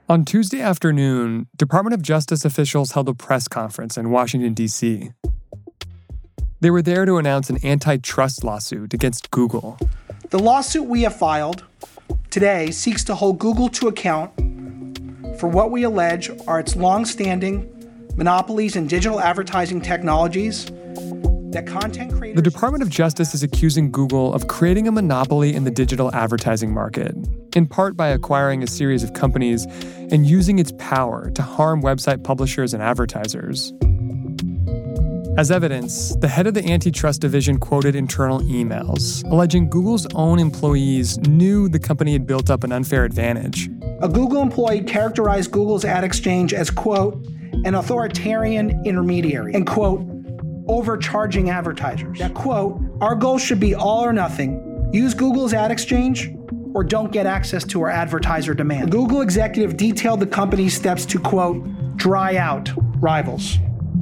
On Tuesday afternoon, Department of Justice officials held a press conference in Washington, D.C. They were there to announce an antitrust lawsuit against Google. The lawsuit we have filed today seeks to hold Google to account for what we allege are its long-standing monopolies in digital advertising technologies that content creators... The Department of Justice is accusing Google of creating a monopoly in the digital advertising market, in part by acquiring a series of companies and using its power to harm website publishers and advertisers. As evidence, the head of the antitrust division quoted internal emails, alleging Google's own employees knew the company had built up an unfair advantage. A Google employee characterized Google's ad exchange as, quote, an authoritarian intermediary, and, quote, overcharging advertisers. That, quote, our goal should be all or nothing. Use Google's ad exchange or don't get access to our advertiser demand. The Google executive detailed the company's steps to, quote, dry out rivals.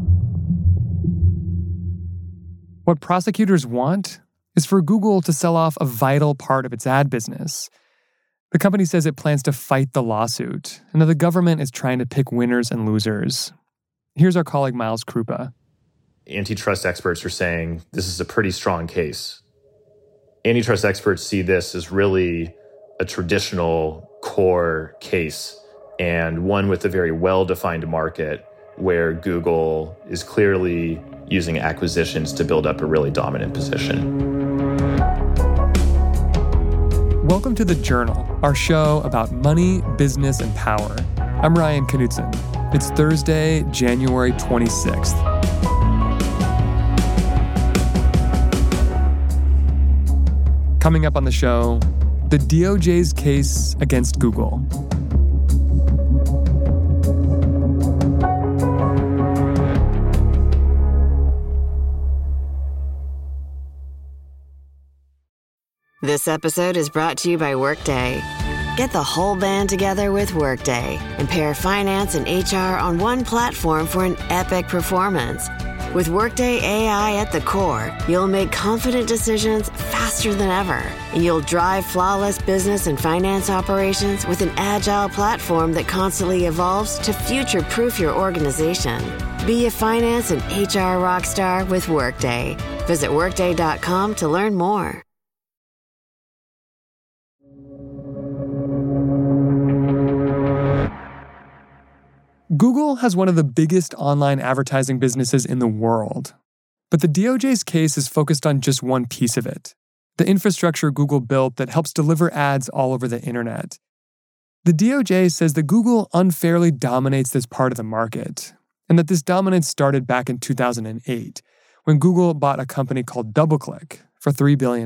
What prosecutors want is for Google to sell off a vital part of its ad business. The company says it plans to fight the lawsuit and that the government is trying to pick winners and losers. Here's our colleague Miles Krupa. Antitrust experts are saying this is a pretty strong case. Antitrust experts see this as really a traditional core case and one with a very well-defined market where Google is clearly using acquisitions to build up a really dominant position. Welcome to The Journal, our show about money, business, and power. I'm Ryan Knutson. It's Thursday, January 26th. Coming up on the show, the DOJ's case against Google. This episode is brought to you by Workday. Get the whole band together with Workday and pair finance and HR on one platform for an epic performance. With Workday AI at the core, you'll make confident decisions faster than ever, and you'll drive flawless business and finance operations with an agile platform that constantly evolves to future-proof your organization. Be a finance and HR rockstar with Workday. Visit Workday.com to learn more. Google has one of the biggest online advertising businesses in the world. But the DOJ's case is focused on just one piece of it, the infrastructure Google built that helps deliver ads all over the internet. The DOJ says that Google unfairly dominates this part of the market, and that this dominance started back in 2008, when Google bought a company called DoubleClick for $3 billion.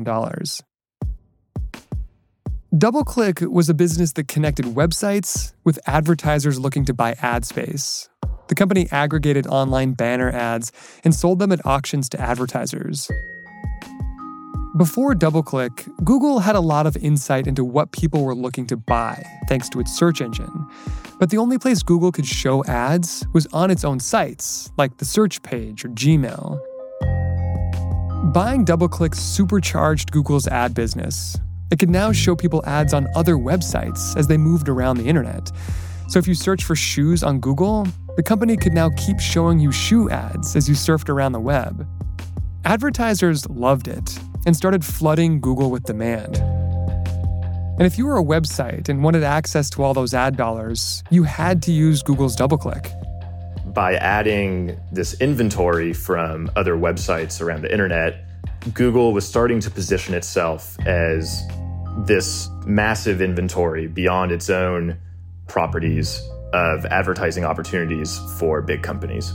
DoubleClick was a business that connected websites with advertisers looking to buy ad space. The company aggregated online banner ads and sold them at auctions to advertisers. Before DoubleClick, Google had a lot of insight into what people were looking to buy, thanks to its search engine. But the only place Google could show ads was on its own sites, like the search page or Gmail. Buying DoubleClick supercharged Google's ad business. It could now show people ads on other websites as they moved around the internet. So if you search for shoes on Google, the company could now keep showing you shoe ads as you surfed around the web. Advertisers loved it and started flooding Google with demand. And if you were a website and wanted access to all those ad dollars, you had to use Google's DoubleClick. By adding this inventory from other websites around the internet, Google was starting to position itself as this massive inventory beyond its own properties of advertising opportunities for big companies.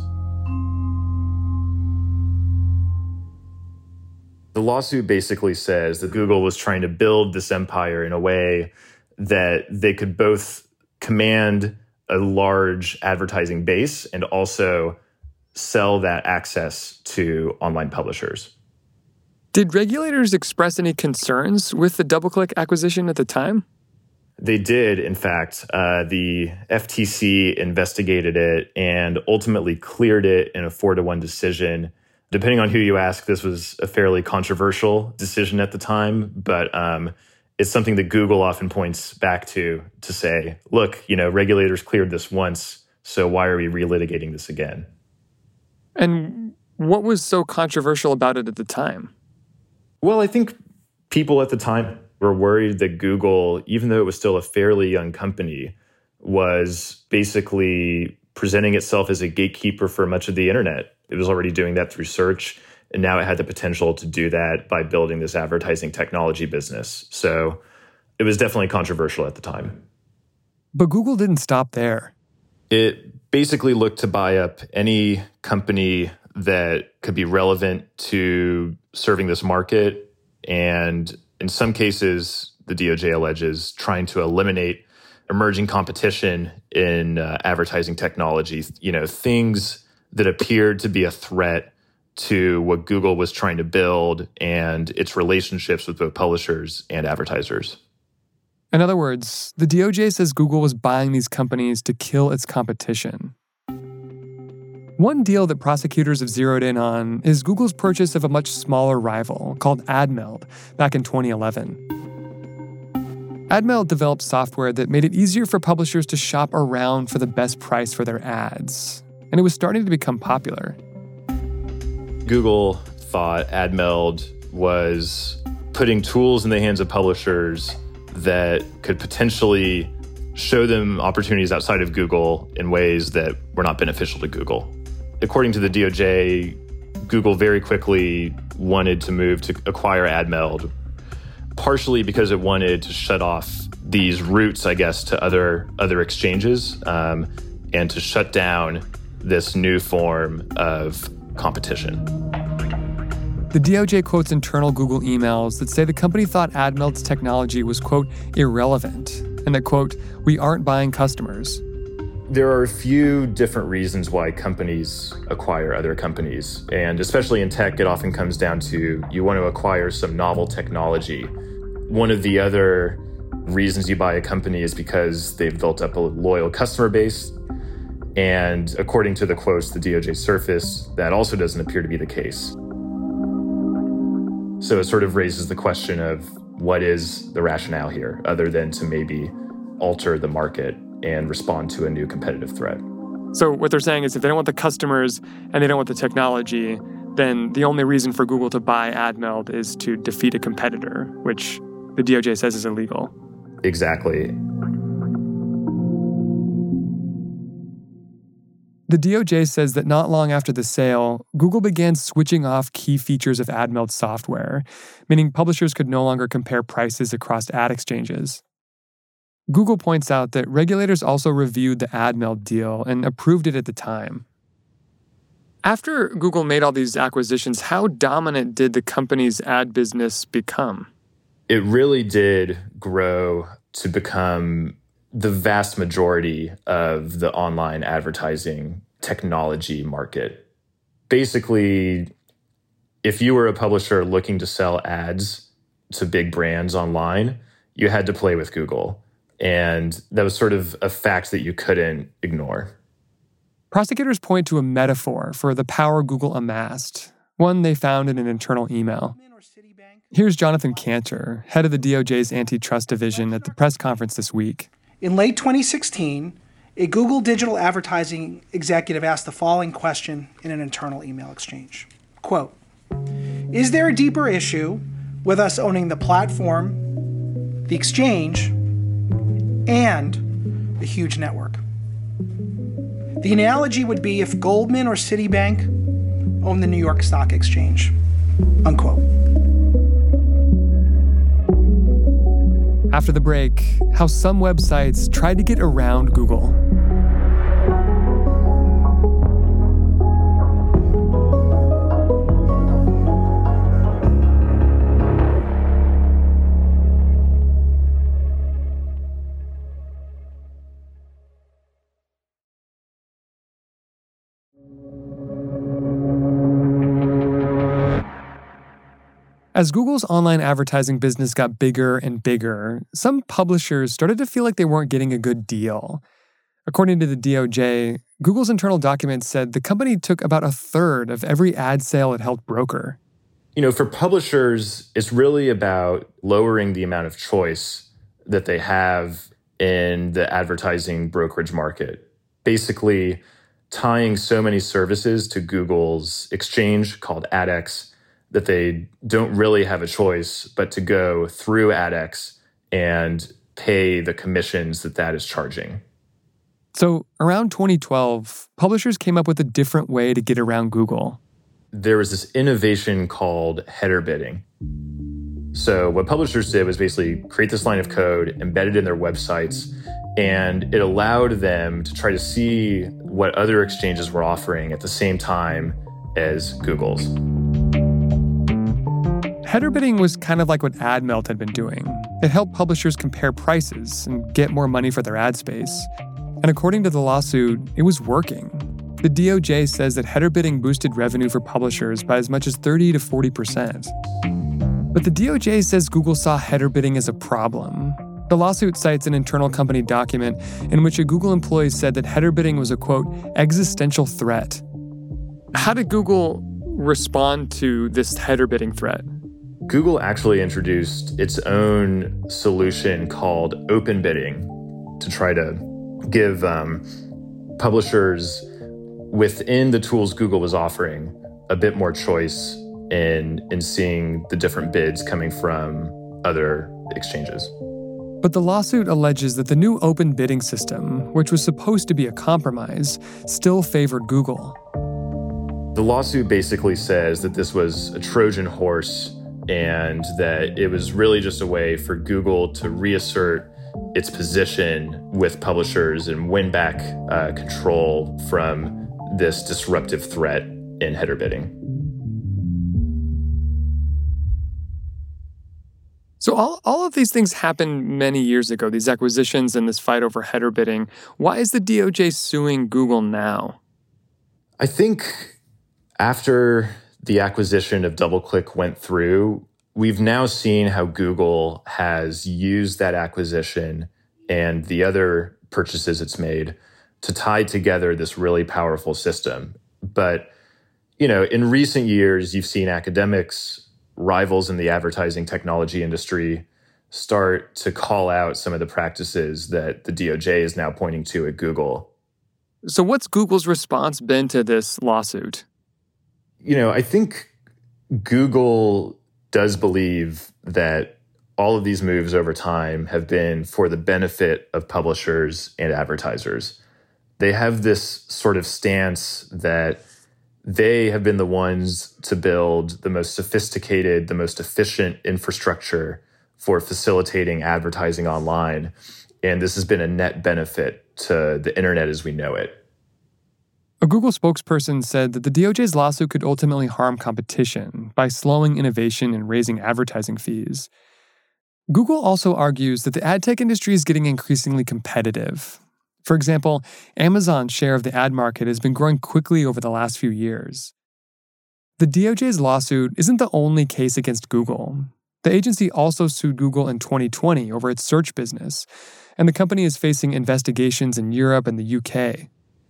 The lawsuit basically says that Google was trying to build this empire in a way that they could both command a large advertising base and also sell that access to online publishers. Did regulators express any concerns with the DoubleClick acquisition at the time? They did, in fact. The FTC investigated it and ultimately cleared it in a 4-1 decision. Depending on who you ask, this was a fairly controversial decision at the time, but it's something that Google often points back to say, look, regulators cleared this once, so why are we relitigating this again? And what was so controversial about it at the time? Well, I think people at the time were worried that Google, even though it was still a fairly young company, was basically presenting itself as a gatekeeper for much of the internet. It was already doing that through search, and now it had the potential to do that by building this advertising technology business. So it was definitely controversial at the time. But Google didn't stop there. It basically looked to buy up any company that could be relevant to serving this market. And in some cases, the DOJ alleges trying to eliminate emerging competition in advertising technology, things that appeared to be a threat to what Google was trying to build and its relationships with both publishers and advertisers. In other words, the DOJ says Google was buying these companies to kill its competition. One deal that prosecutors have zeroed in on is Google's purchase of a much smaller rival called AdMeld back in 2011. AdMeld developed software that made it easier for publishers to shop around for the best price for their ads, and it was starting to become popular. Google thought AdMeld was putting tools in the hands of publishers that could potentially show them opportunities outside of Google in ways that were not beneficial to Google. According to the DOJ, Google very quickly wanted to move to acquire AdMeld, partially because it wanted to shut off these routes, I guess, to other exchanges and to shut down this new form of competition. The DOJ quotes internal Google emails that say the company thought AdMeld's technology was, quote, irrelevant, and that, quote, we aren't buying customers. There are a few different reasons why companies acquire other companies. And especially in tech, it often comes down to you want to acquire some novel technology. One of the other reasons you buy a company is because they've built up a loyal customer base. And according to the quotes the DOJ surfaced, that also doesn't appear to be the case. So it sort of raises the question of what is the rationale here, other than to maybe alter the market and respond to a new competitive threat. So what they're saying is if they don't want the customers and they don't want the technology, then the only reason for Google to buy AdMeld is to defeat a competitor, which the DOJ says is illegal. Exactly. The DOJ says that not long after the sale, Google began switching off key features of AdMeld software, meaning publishers could no longer compare prices across ad exchanges. Google points out that regulators also reviewed the AdMeld deal and approved it at the time. After Google made all these acquisitions, how dominant did the company's ad business become? It really did grow to become the vast majority of the online advertising technology market. Basically, if you were a publisher looking to sell ads to big brands online, you had to play with Google. And that was sort of a fact that you couldn't ignore. Prosecutors point to a metaphor for the power Google amassed, one they found in an internal email. Here's Jonathan Cantor, head of the DOJ's antitrust division, at the press conference this week. In late 2016, a Google digital advertising executive asked the following question in an internal email exchange. Quote, is there a deeper issue with us owning the platform, the exchange, and the huge network? The analogy would be if Goldman or Citibank owned the New York Stock Exchange, unquote. After the break, how some websites tried to get around Google. As Google's online advertising business got bigger and bigger, some publishers started to feel like they weren't getting a good deal. According to the DOJ, Google's internal documents said the company took about a third of every ad sale it helped broker. For publishers, it's really about lowering the amount of choice that they have in the advertising brokerage market. Basically, tying so many services to Google's exchange called AdX that they don't really have a choice but to go through AdX and pay the commissions that is charging. So around 2012, publishers came up with a different way to get around Google. There was this innovation called header bidding. So what publishers did was basically create this line of code, embed it in their websites, and it allowed them to try to see what other exchanges were offering at the same time as Google's. Header bidding was kind of like what AdMelt had been doing. It helped publishers compare prices and get more money for their ad space. And according to the lawsuit, it was working. The DOJ says that header bidding boosted revenue for publishers by as much as 30 to 40%. But the DOJ says Google saw header bidding as a problem. The lawsuit cites an internal company document in which a Google employee said that header bidding was a, quote, existential threat. How did Google respond to this header bidding threat? Google actually introduced its own solution called open bidding to try to give publishers within the tools Google was offering a bit more choice in seeing the different bids coming from other exchanges. But the lawsuit alleges that the new open bidding system, which was supposed to be a compromise, still favored Google. The lawsuit basically says that this was a Trojan horse and that it was really just a way for Google to reassert its position with publishers and win back control from this disruptive threat in header bidding. So all of these things happened many years ago, these acquisitions and this fight over header bidding. Why is the DOJ suing Google now? I think after the acquisition of DoubleClick went through, we've now seen how Google has used that acquisition and the other purchases it's made to tie together this really powerful system. But, in recent years, you've seen academics, rivals in the advertising technology industry start to call out some of the practices that the DOJ is now pointing to at Google. So what's Google's response been to this lawsuit? I think Google does believe that all of these moves over time have been for the benefit of publishers and advertisers. They have this sort of stance that they have been the ones to build the most sophisticated, the most efficient infrastructure for facilitating advertising online. And this has been a net benefit to the internet as we know it. A Google spokesperson said that the DOJ's lawsuit could ultimately harm competition by slowing innovation and raising advertising fees. Google also argues that the ad tech industry is getting increasingly competitive. For example, Amazon's share of the ad market has been growing quickly over the last few years. The DOJ's lawsuit isn't the only case against Google. The agency also sued Google in 2020 over its search business, and the company is facing investigations in Europe and the UK.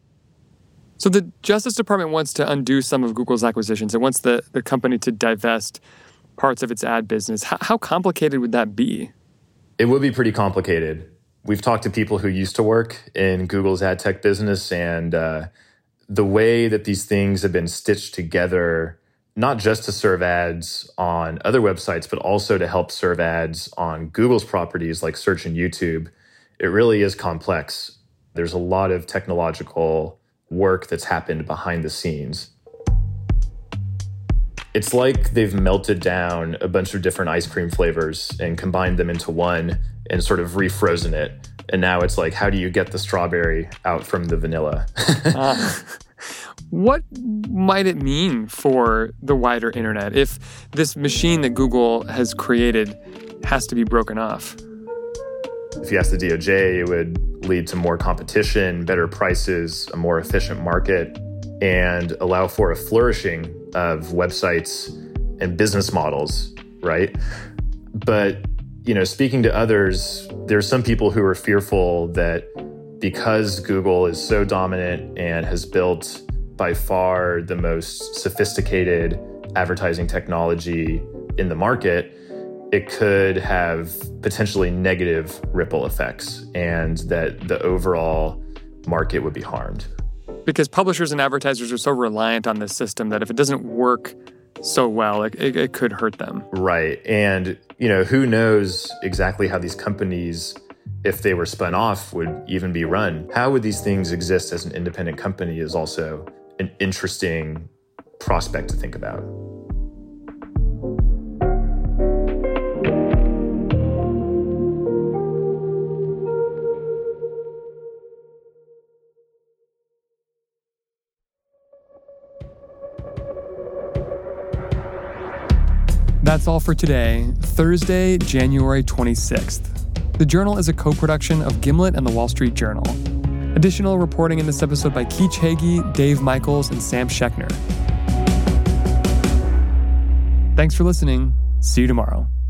So the Justice Department wants to undo some of Google's acquisitions. It wants the company to divest parts of its ad business. How complicated would that be? It would be pretty complicated. We've talked to people who used to work in Google's ad tech business, and the way that these things have been stitched together, not just to serve ads on other websites, but also to help serve ads on Google's properties like search and YouTube, it really is complex. There's a lot of technological work that's happened behind the scenes. It's like they've melted down a bunch of different ice cream flavors and combined them into one and sort of refrozen it. And now it's like, how do you get the strawberry out from the vanilla? What might it mean for the wider internet if this machine that Google has created has to be broken off? If you ask the DOJ, it would lead to more competition, better prices, a more efficient market, and allow for a flourishing of websites and business models, right? But, speaking to others, there's some people who are fearful that because Google is so dominant and has built by far the most sophisticated advertising technology in the market, it could have potentially negative ripple effects and that the overall market would be harmed. Because publishers and advertisers are so reliant on this system that if it doesn't work so well, it could hurt them. Right. And, who knows exactly how these companies, if they were spun off, would even be run. How would these things exist as an independent company is also an interesting prospect to think about. That's all for today, Thursday, January 26th. The Journal is a co-production of Gimlet and The Wall Street Journal. Additional reporting in this episode by Keech Hagee, Dave Michaels, and Sam Schechner. Thanks for listening. See you tomorrow.